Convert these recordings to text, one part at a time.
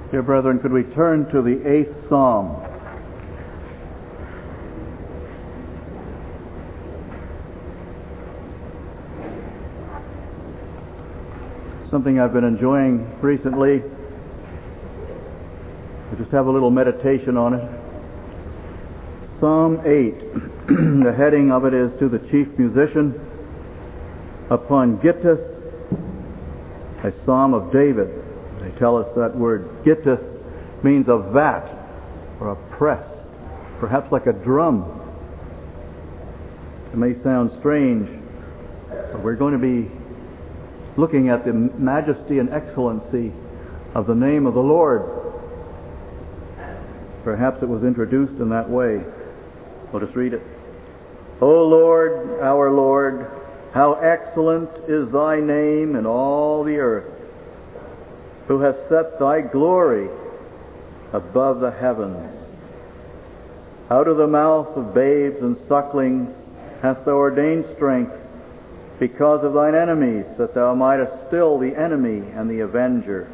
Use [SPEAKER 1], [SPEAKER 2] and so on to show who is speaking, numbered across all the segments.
[SPEAKER 1] Dear brethren, could we turn to the 8th Psalm? Something I've been enjoying recently. I just have a little meditation on it. Psalm 8. The heading of it is "To the Chief Musician, upon Gittith, a Psalm of David." They tell us that word Gittith means a vat or a press, perhaps like a drum. It may sound strange, but we're going to be looking at the majesty and excellency of the name of the Lord. Perhaps it was introduced in that way. We'll just read it. O Lord, our Lord, how excellent is thy name in all the earth, who hast set thy glory above the heavens. Out of the mouth of babes and sucklings hast thou ordained strength, because of thine enemies, that thou mightest still the enemy and the avenger.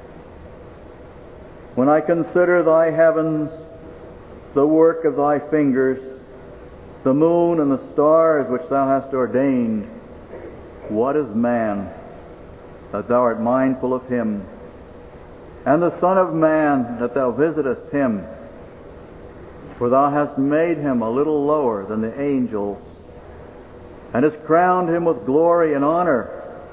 [SPEAKER 1] When I consider thy heavens, the work of thy fingers, the moon and the stars which thou hast ordained, what is man, that thou art mindful of him? And the Son of Man, that thou visitest him? For thou hast made him a little lower than the angels, and hast crowned him with glory and honor.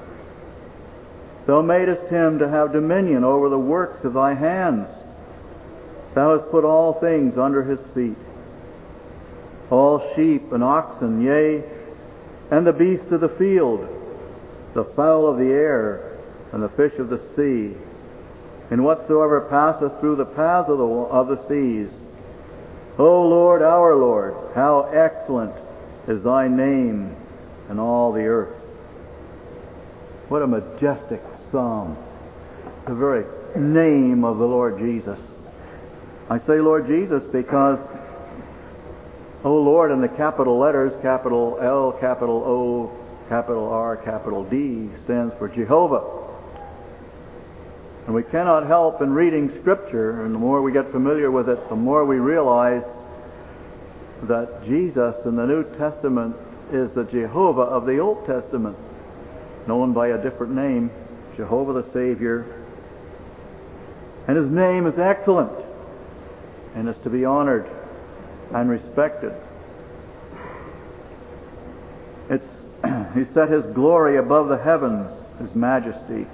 [SPEAKER 1] Thou madest him to have dominion over the works of thy hands. Thou hast put all things under his feet, all sheep and oxen, yea, and the beasts of the field, the fowl of the air, and the fish of the sea, and whatsoever passeth through the paths of the seas. O Lord, our Lord, how excellent is thy name in all the earth. What a majestic psalm. The very name of the Lord Jesus. I say Lord Jesus because O Lord in the capital letters, capital L, capital O, capital R, capital D, stands for Jehovah. And we cannot help in reading Scripture, and the more we get familiar with it, the more we realize that Jesus in the New Testament is the Jehovah of the Old Testament, known by a different name, Jehovah the Savior. And his name is excellent and is to be honored and respected. He set his glory above the heavens, his majesty.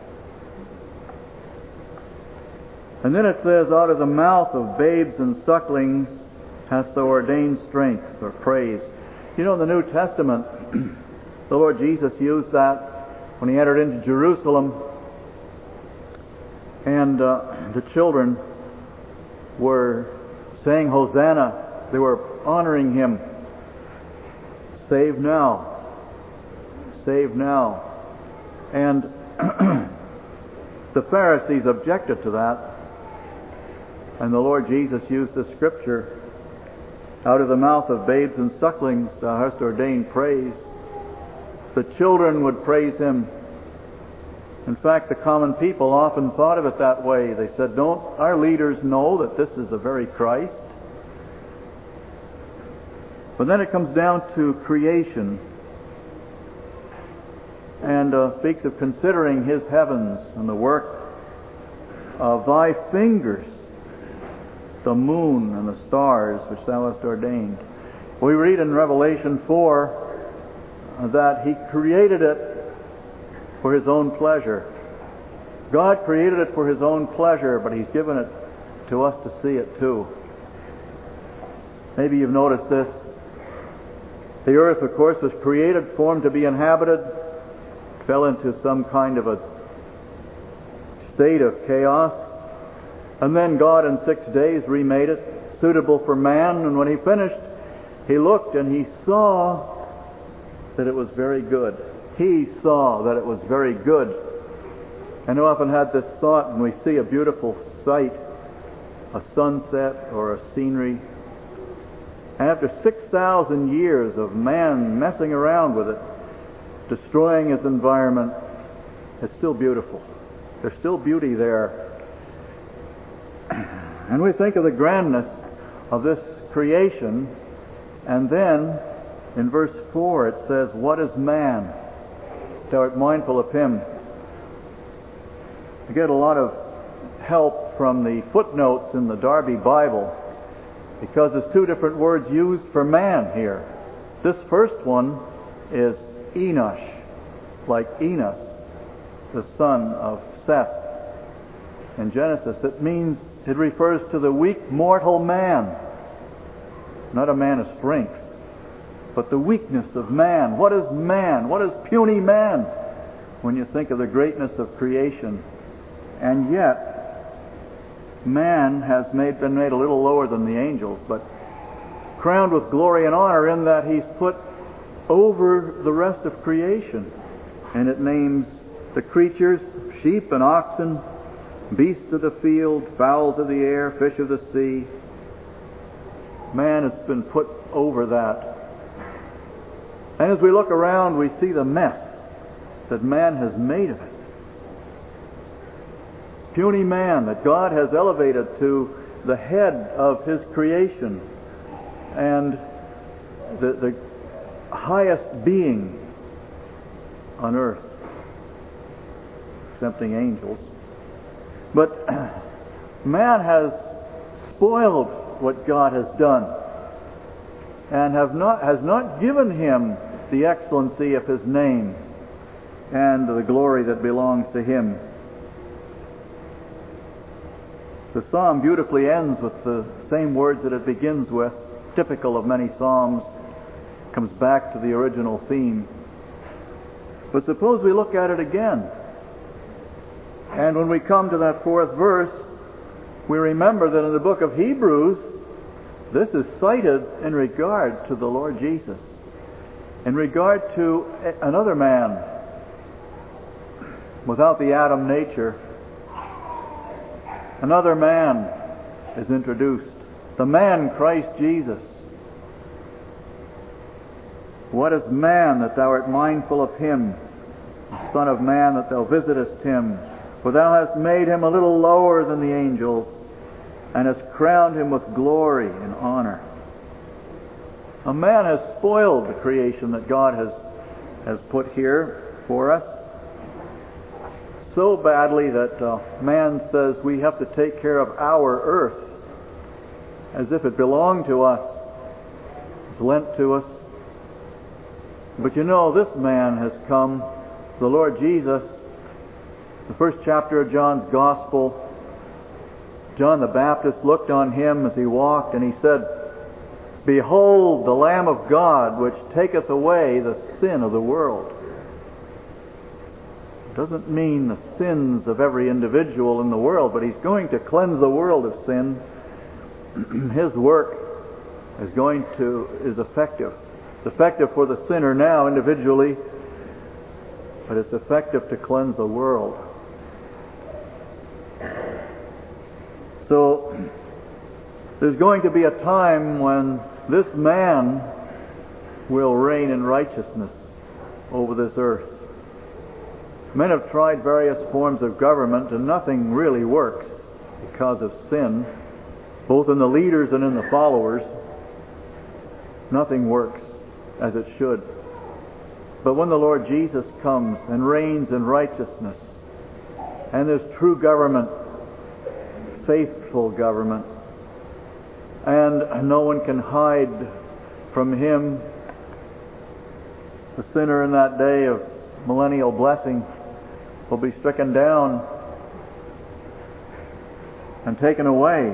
[SPEAKER 1] And then it says, out of the mouth of babes and sucklings hast thou ordained strength, or praise. You know, in the New Testament, the Lord Jesus used that when he entered into Jerusalem, and the children were saying Hosanna. They were honoring him. Save now. Save now. And the Pharisees objected to that. And the Lord Jesus used the scripture, out of the mouth of babes and sucklings thou hast ordained praise. The children would praise him. In fact, the common people often thought of it that way. They said, don't our leaders know that this is the very Christ? But then it comes down to creation and speaks of considering his heavens and the work of thy fingers, the moon and the stars which thou hast ordained. We read in Revelation 4 that he created it for his own pleasure. God created it for his own pleasure, but he's given it to us to see it too. Maybe you've noticed this. The earth, of course, was created, formed to be inhabited, fell into some kind of a state of chaos. And then God in 6 days remade it suitable for man. And when he finished, he looked and he saw that it was very good. He saw that it was very good. And I often had this thought when we see a beautiful sight, a sunset or a scenery, and after 6,000 years of man messing around with it, destroying his environment, it's still beautiful. There's still beauty there. And we think of the grandness of this creation, and then in verse 4 it says, "What is man? Thou art mindful of him." I get a lot of help from the footnotes in the Darby Bible, because there's two different words used for man here. This first one is Enosh, like Enos, the son of Seth. In Genesis, it refers to the weak mortal man, not a man of strength, but the weakness of man. What is man? What is puny man when you think of the greatness of creation? And yet, man has been made a little lower than the angels, but crowned with glory and honor in that he's put over the rest of creation. And it names the creatures, sheep and oxen, beasts of the field, fowls of the air, fish of the sea. Man has been put over that. And as we look around, we see the mess that man has made of it. Puny man that God has elevated to the head of his creation and the highest being on earth, excepting angels. But man has spoiled what God has done and has not given him the excellency of his name and the glory that belongs to him. The psalm beautifully ends with the same words that it begins with, typical of many psalms, comes back to the original theme. But suppose we look at it again. And when we come to that fourth verse, we remember that in the book of Hebrews, this is cited in regard to the Lord Jesus, in regard to another man without the Adam nature. Another man is introduced, the man Christ Jesus. What is man that thou art mindful of him, the Son of Man that thou visitest him? For thou hast made him a little lower than the angels, and hast crowned him with glory and honor. A man has spoiled the creation that God has put here for us so badly that man says we have to take care of our earth as if it belonged to us. It's lent to us. But you know, this man has come, the Lord Jesus. The first chapter of John's Gospel, John the Baptist looked on him as he walked, and he said, "Behold, the Lamb of God, which taketh away the sin of the world." It doesn't mean the sins of every individual in the world, but he's going to cleanse the world of sin. His work is effective. It's effective for the sinner now individually, but it's effective to cleanse the world. So there's going to be a time when this man will reign in righteousness over this earth. Men have tried various forms of government, and nothing really works because of sin, both in the leaders and in the followers. Nothing works as it should. But when the Lord Jesus comes and reigns in righteousness, and there's true government, faithful government, and no one can hide from him, the sinner in that day of millennial blessing will be stricken down and taken away.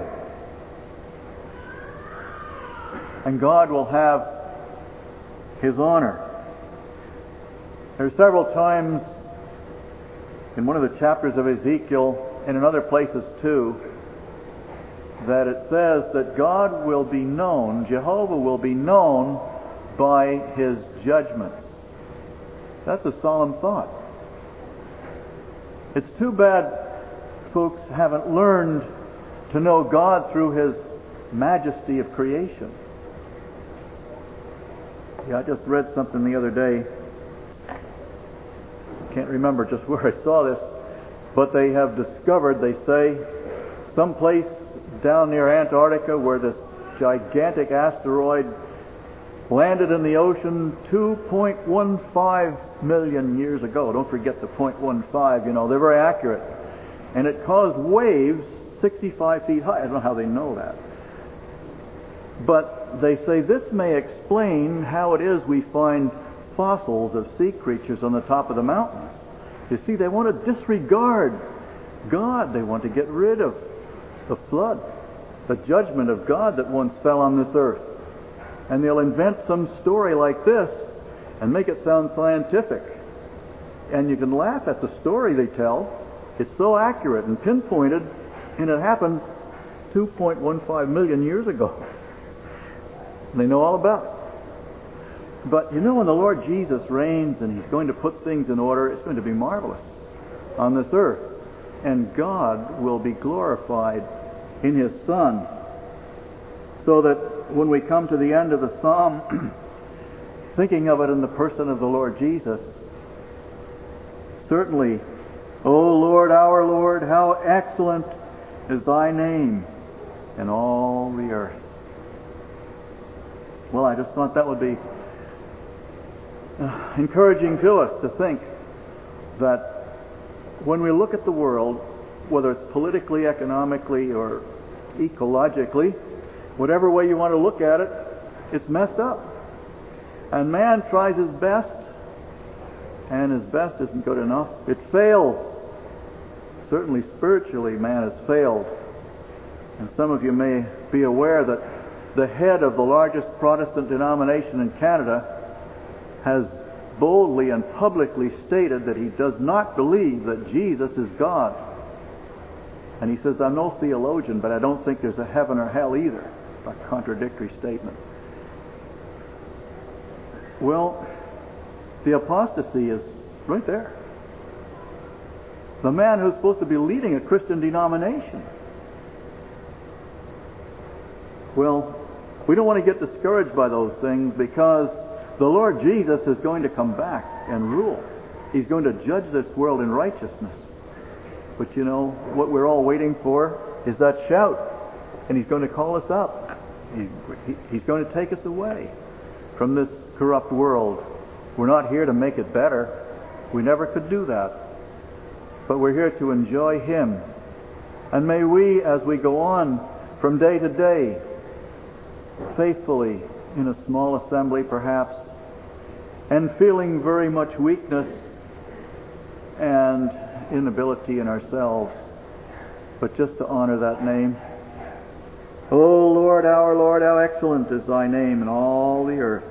[SPEAKER 1] And God will have his honor. There are several times in one of the chapters of Ezekiel, and in other places too, that it says that God will be known, Jehovah will be known by his judgments. That's a solemn thought. It's too bad folks haven't learned to know God through his majesty of creation. Yeah, I just read something the other day. I can't remember just where I saw this, but they have discovered, they say, someplace down near Antarctica where this gigantic asteroid landed in the ocean 2.15 million years ago. Don't forget the 0.15, they're very accurate. And it caused waves 65 feet high. I don't know how they know that. But they say this may explain how it is we find fossils of sea creatures on the top of the mountains. You see, they want to disregard God. They want to get rid of the flood, the judgment of God that once fell on this earth. And they'll invent some story like this and make it sound scientific. And you can laugh at the story they tell. It's so accurate and pinpointed, and it happened 2.15 million years ago. They know all about it. But when the Lord Jesus reigns and He's going to put things in order, it's going to be marvelous on this earth. And God will be glorified in His Son. So that when we come to the end of the psalm, thinking of it in the person of the Lord Jesus, certainly, O Lord, our Lord, how excellent is Thy name in all the earth. Well, I just thought that would be encouraging to us to think that when we look at the world, whether it's politically, economically, or ecologically, whatever way you want to look at it, it's messed up. And man tries his best, and his best isn't good enough. It fails. Certainly spiritually, man has failed. And some of you may be aware that the head of the largest Protestant denomination in Canada has boldly and publicly stated that he does not believe that Jesus is God. And he says, I'm no theologian, but I don't think there's a heaven or hell either. A contradictory statement. Well, the apostasy is right there. The man who's supposed to be leading a Christian denomination. Well, we don't want to get discouraged by those things, because the Lord Jesus is going to come back and rule. He's going to judge this world in righteousness. But what we're all waiting for is that shout. And He's going to call us up. He's going to take us away from this corrupt world. We're not here to make it better. We never could do that. But we're here to enjoy Him. And may we, as we go on from day to day, faithfully in a small assembly perhaps, and feeling very much weakness and inability in ourselves, but just to honor that name. O Lord, our Lord, how excellent is Thy name in all the earth.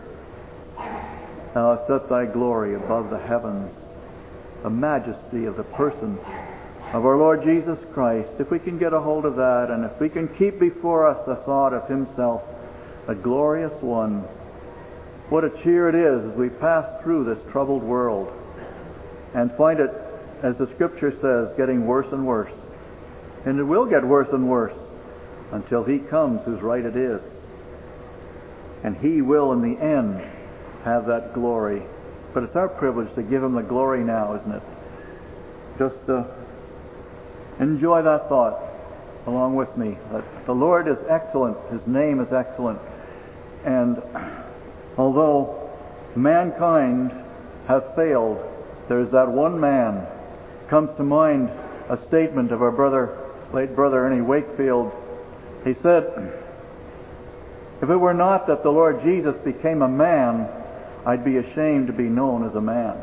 [SPEAKER 1] Thou hast set Thy glory above the heavens, the majesty of the person of our Lord Jesus Christ. If we can get a hold of that, and if we can keep before us the thought of Himself, the glorious one, what a cheer it is as we pass through this troubled world and find it, as the Scripture says, getting worse and worse. And it will get worse and worse until He comes whose right it is. And He will, in the end, have that glory. But it's our privilege to give Him the glory now, isn't it? Just enjoy that thought along with me. That the Lord is excellent. His name is excellent. And although mankind have failed, there's that one man. Comes to mind a statement of our late brother Ernie Wakefield. He said, if it were not that the Lord Jesus became a man, I'd be ashamed to be known as a man.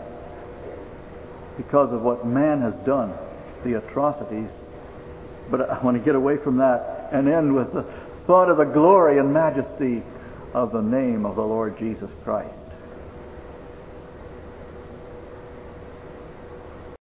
[SPEAKER 1] Because of what man has done, the atrocities. But I want to get away from that and end with the thought of the glory and majesty of the name of the Lord Jesus Christ.